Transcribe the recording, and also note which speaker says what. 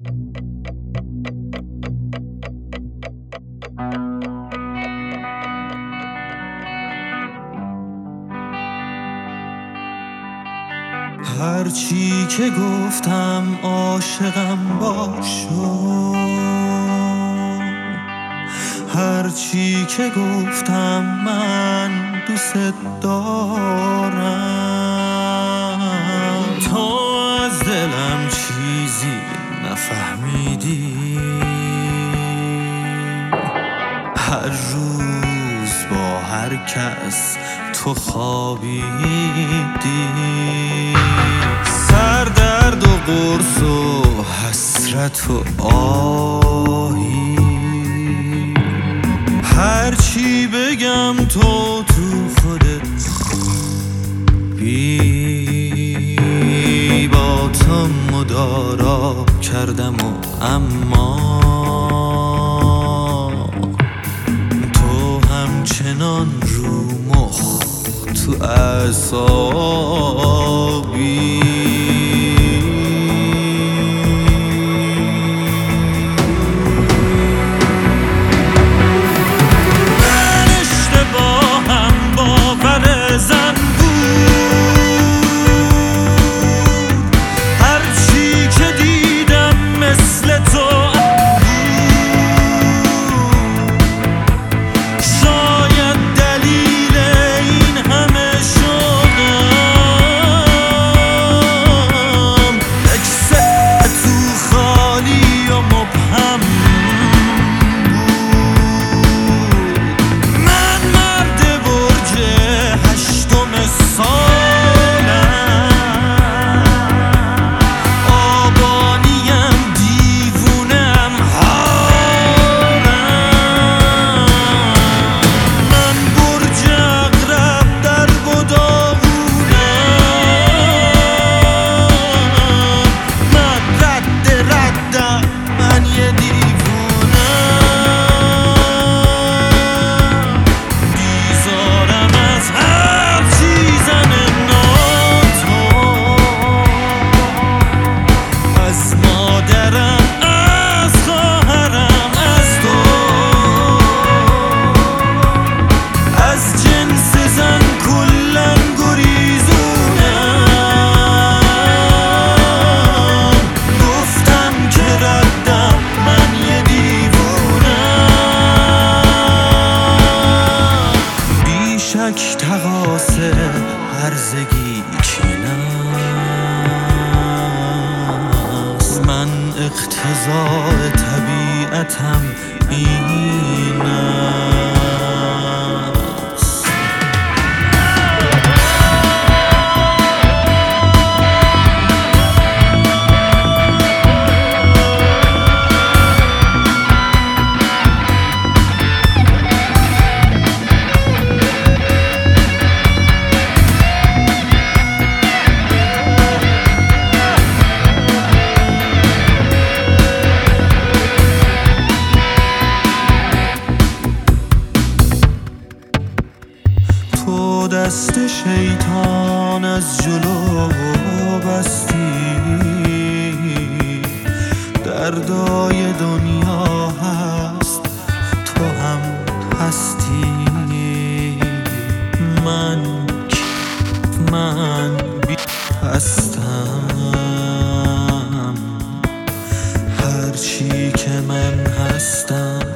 Speaker 1: هرچی که گفتم عاشقم باشو، هرچی که گفتم من دوست دارم. تو از دلم چیزی نفهمیدی، هر روز با هر کس تو خوابیدی. سردرد و قرص و حسرت و آهی، هرچی بگم تو خودت بی. با تو مدارا کردم و اما تو همچنان رو مخ تو اعصابی. تقاصه هرزگی چینست، من اقتضاء طبیعتم اینست. تو دست شیطان از جلو بستی، دردای دنیا هست تو هم هستی. من بی هستم، هرچی که من هستم